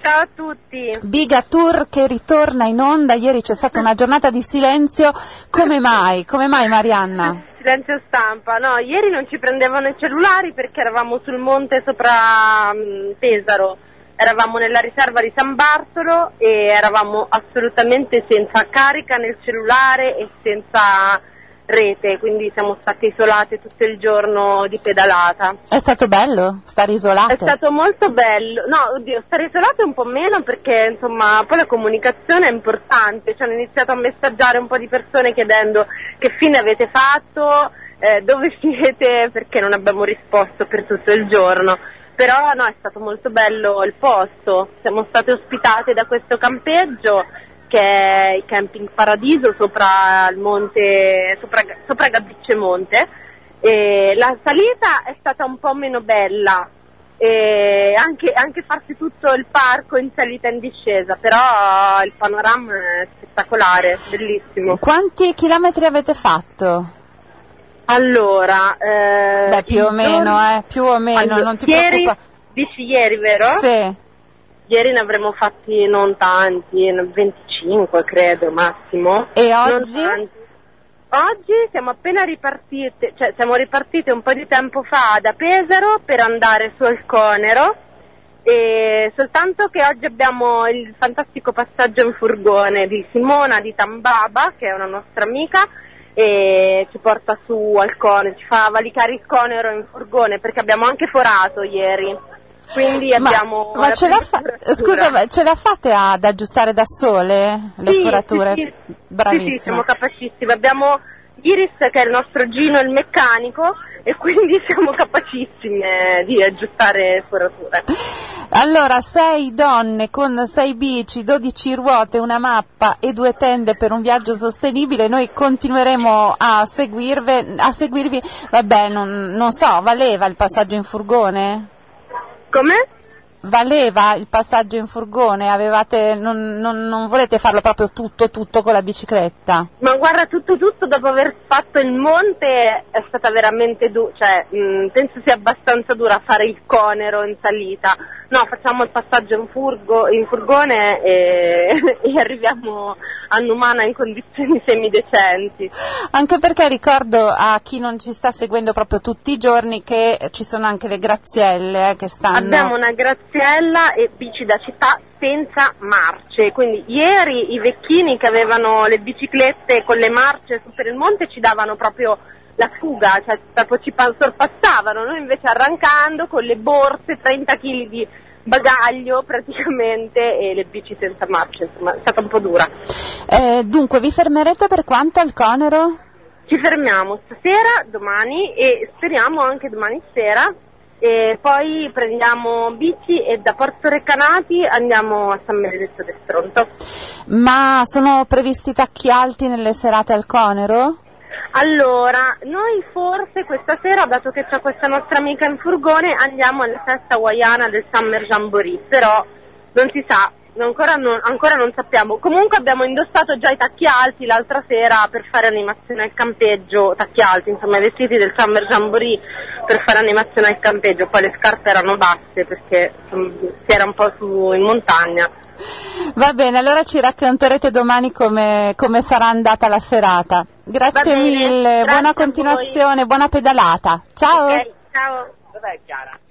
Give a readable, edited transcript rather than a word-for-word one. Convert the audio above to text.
ciao a tutti. Biga Tour che ritorna in onda, ieri c'è stata una giornata di silenzio, come mai? Come mai, Marianna? Silenzio stampa, no, ieri non ci prendevano i cellulari perché eravamo sul monte sopra Pesaro, eravamo nella riserva di San Bartolo e eravamo assolutamente senza carica nel cellulare e senza rete, quindi siamo state isolate tutto il giorno di pedalata. È stato bello stare isolate? È stato molto bello, no, oddio, stare isolate un po' meno perché insomma poi la comunicazione è importante, ci hanno iniziato a messaggiare un po' di persone chiedendo che fine avete fatto, dove siete, perché non abbiamo risposto per tutto il giorno. Però no, è stato molto bello il posto, siamo state ospitate da questo campeggio che è il Camping Paradiso sopra il monte, sopra Gabbice Monte, e la salita è stata un po' meno bella, e anche farsi tutto il parco in salita e in discesa, però il panorama è spettacolare, bellissimo. Quanti chilometri avete fatto? Allora, più o meno, allora, non ti preoccupa. Dici ieri, vero? Sì. Ieri ne avremmo fatti non tanti, 25 credo massimo. E oggi? Oggi siamo appena ripartite, cioè siamo ripartite un po' di tempo fa da Pesaro per andare su al Conero, e soltanto che oggi abbiamo il fantastico passaggio in furgone di Simona di Tambaba, che è una nostra amica, e ci porta su al Conero, ci fa valicare il Conero in furgone perché abbiamo anche forato ieri. Quindi abbiamo ce la fate ad aggiustare da sole le forature? Sì. Bravissima. Sì, siamo capacissime. Abbiamo Iris che è il nostro Gino, il meccanico, e quindi siamo capacissime di aggiustare forature. Allora, 6 donne con 6 bici, 12 ruote, una mappa e 2 tende per un viaggio sostenibile. Noi continueremo a seguirvi. Vabbè, non so, valeva il passaggio in furgone? Come? Valeva il passaggio in furgone? Non volete farlo proprio tutto con la bicicletta? Ma guarda, tutto dopo aver fatto il monte è stata veramente penso sia abbastanza dura fare il Conero in salita. No, facciamo il passaggio in furgone e arriviamo a Numana in condizioni semidecenti. Anche perché ricordo a chi non ci sta seguendo proprio tutti i giorni che ci sono anche le grazielle che stanno... Abbiamo una graziella e bici da città senza marce, quindi ieri i vecchini che avevano le biciclette con le marce su per il monte ci davano proprio la fuga, cioè proprio ci sorpassavano, noi invece arrancando con le borse, 30 kg di bagaglio praticamente e le bici senza marce, insomma è stata un po' dura. Dunque vi fermerete per quanto al Conero? Ci fermiamo stasera, domani e speriamo anche domani sera, e poi prendiamo bici e da Porto Recanati andiamo a San Benedetto del Tronto. Ma sono previsti tacchi alti nelle serate al Conero? Allora, noi forse questa sera, dato che c'è questa nostra amica in furgone, andiamo alla festa hawaiana del Summer Jamboree, però non si sa, ancora non sappiamo. Comunque abbiamo indossato già i tacchi alti l'altra sera per fare animazione al campeggio, tacchi alti, insomma i vestiti del Summer Jamboree per fare animazione al campeggio, poi le scarpe erano basse perché si era un po' in montagna. Va bene, allora ci racconterete domani come sarà andata la serata. Grazie mille, buona continuazione, buona pedalata. Ciao. Okay, ciao. Dov'è Chiara?